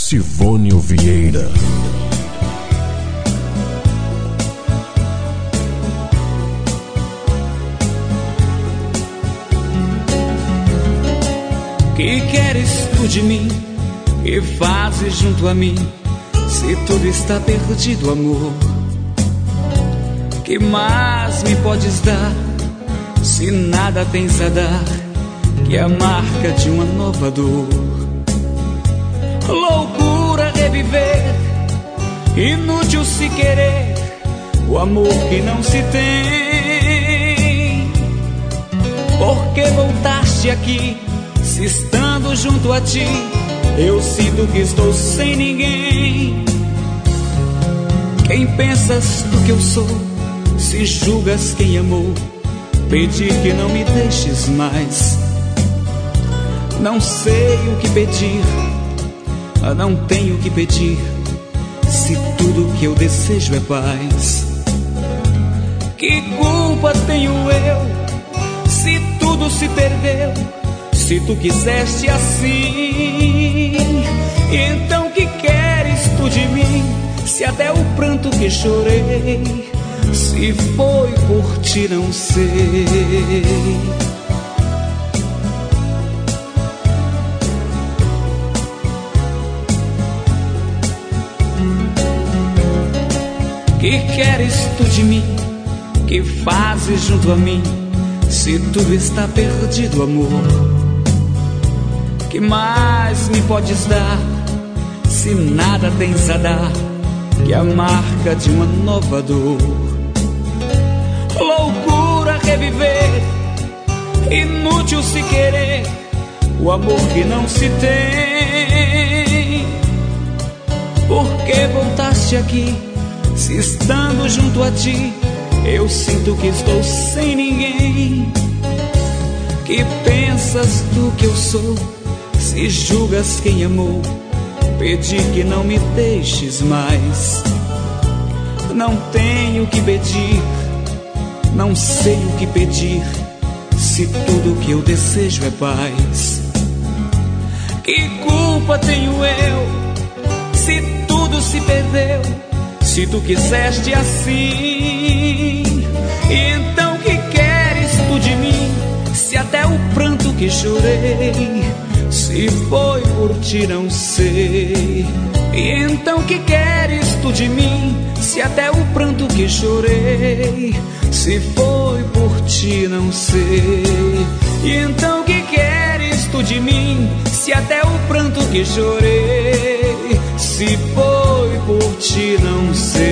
Sivônio Vieira. Que queres tu de mim? Que fazes junto a mim? Se tudo está perdido, amor, que mais me podes dar? Se nada tens a dar, que é a marca de uma nova dor. Loucura reviver, inútil se querer o amor que não se tem. Por que voltaste aqui, se estando junto a ti eu sinto que estou sem ninguém? Quem pensas tu que eu sou, se julgas quem amou? Pedi que não me deixes mais. Não sei o que pedir, não tenho o que pedir, se tudo que eu desejo é paz. Que culpa tenho eu, se tudo se perdeu, se tu quiseste assim? Então que queres tu de mim, se até o pranto que chorei, se foi por ti não sei. Que queres tu de mim? Que fazes junto a mim? Se tudo está perdido, amor, que mais me podes dar? Se nada tens a dar, que é a marca de uma nova dor. Loucura reviver, inútil se querer o amor que não se tem. Por que voltaste aqui, se estando junto a ti eu sinto que estou sem ninguém? Que pensas tu que eu sou, se julgas quem amou? Pedi que não me deixes mais. Não tenho o que pedir, não sei o que pedir, se tudo que eu desejo é paz. Que culpa tenho eu, se tudo se perdeu, se tu quiseste assim? Então que queres tu de mim, se até o pranto que chorei, se foi por ti não sei. Então que queres tu de mim, se até o pranto que chorei, se foi por ti não sei. Então que queres tu de mim, se até o pranto que chorei, se foi por ti não sei.